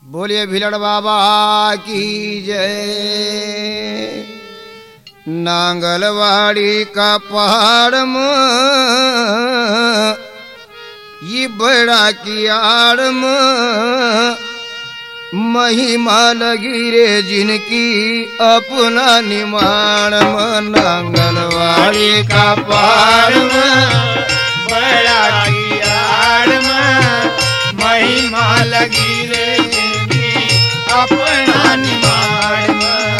बोलिए भिलड़ बाबा की जय। नांगलवाड़ी का पहाड़ में ये बड़ा की आड़ में महिमा लगी रे जिनकी अपना निमाण में। नांगलवाड़ी का पहाड़ में बड़ा की आड़ में महिमा लगी रे अपना निमाण में।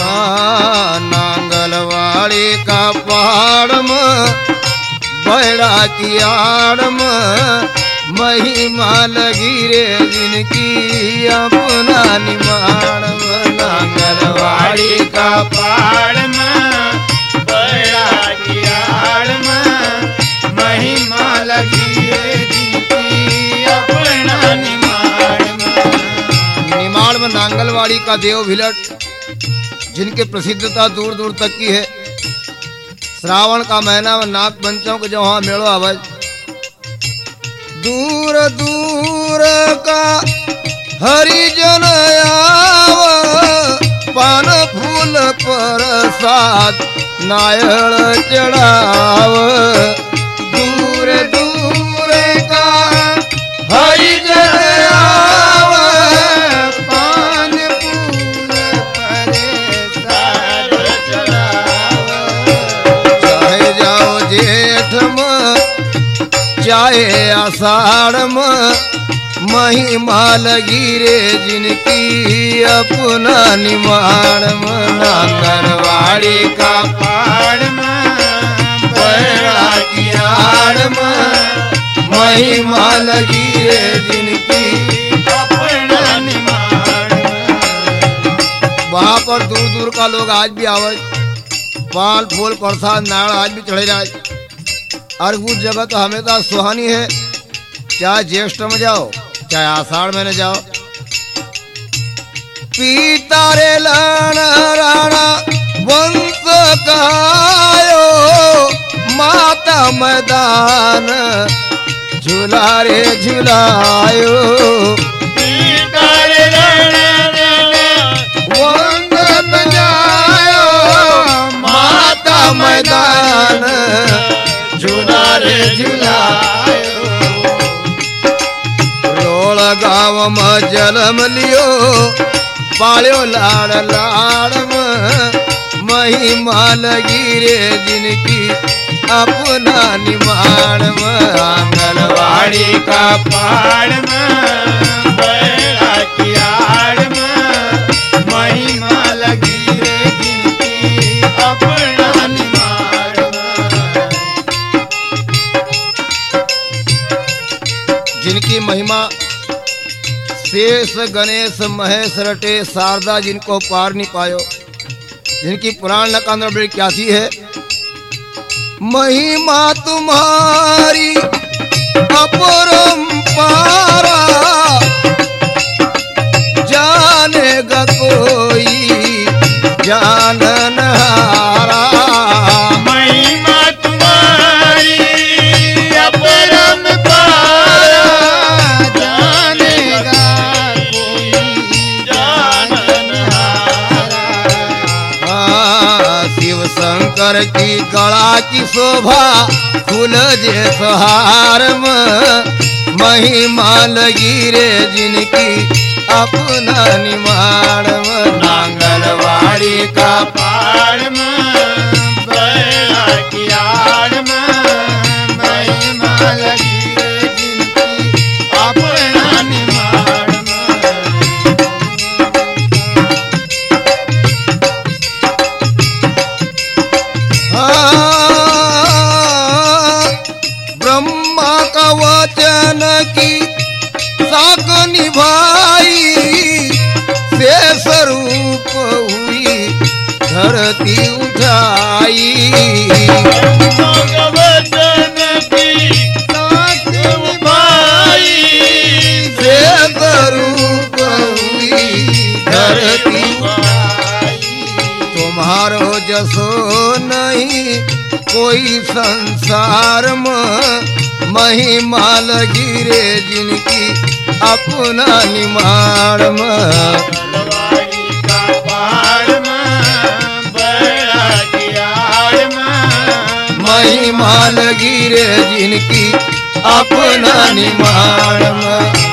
नांगलवाड़ी का पहाड़ में बड़ा की आड़ में महिमा लगी रे जिनकी अपना निमाण में। नांगलवाड़ी का पहाड़ में बड़ा की आड़ में महिमा लगी रे जिनकी अपना निमाण में। निमाड़ में नांगलवाड़ी का देव भिलट जिनकी प्रसिद्धता दूर दूर तक की है। श्रावण का महीना में नाग पंचम के जो वहाँ मेड़ो आवाज दूर दूर का हरिजन आव पान फूल प्रसाद नायल चढ़ाव। दूर दूर का हरिजन आव पान फूल प्रसाद चढ़ाव। चाहे जाओ जेठ में चाहे आषाढ़ में महिमा लगी रे जिनकी अपना निमाण में। नांगलवाड़ी का पहाड़ में बड़ा की आड़ में महिमा लगी रे जिनकी अपना निमाण में। वहाँ पर दूर दूर का लोग आज भी आवे, पान फूल प्रसाद नाड़ आज भी चढ़े जाए। और उस जगह तो हमेशा सुहानी है, चाहे ज्येष्ठ में जाओ चाहे आषाढ़ में न जाओ। पीता रे लाना राणा वंश कहायो माता मैदान झूला रे झुलायो। वंश जायो माता मैदान झूला रे झुलायो। रोल गाँव में जन्म लियो पाल्यो लाड़ लाड़ में महिमा लगी रे जिनकी अपना निमाण में। आंगनवाड़ी का पहाड़ में बड़ा की आड़ में महिमा लगी रे जिनकी अपना निमाण में। जिनकी महिमा शेष गणेश महेश रटे शारदा जिनको पार नहीं पायो। जिनकी पुराण नकांद्र बड़ी क्यासी है। महिमा तुम्हारी अपरंपारा जानेगा कोई जानन हारा। महिमा तुम्हारी अपरंपारा जानेगा कोई जाननहारा। शिव शंकर की गला की शोभा खुल जे सहार में महिमा लगी रे जिनकी अपना निमाण में। नांगलवाड़ी का पहाड़ में बड़ा की आड़ में महिमा लगी रे जिनकी अपना निमाण में। ब्रह्मा का वचन की साख निभाई से स्वरूप हुई धरती उठाई। भगवतन की साख निभाई से स्वरूप हुई धरती उठाई। तुम्हारो जसो नहीं कोई संसार में महिमा लगी रे जिनकी अपना निमाण में तलवारी का पहाड़ में बड़ा कियाड़ में महिमा लगी रे जिनकी अपना निमाण में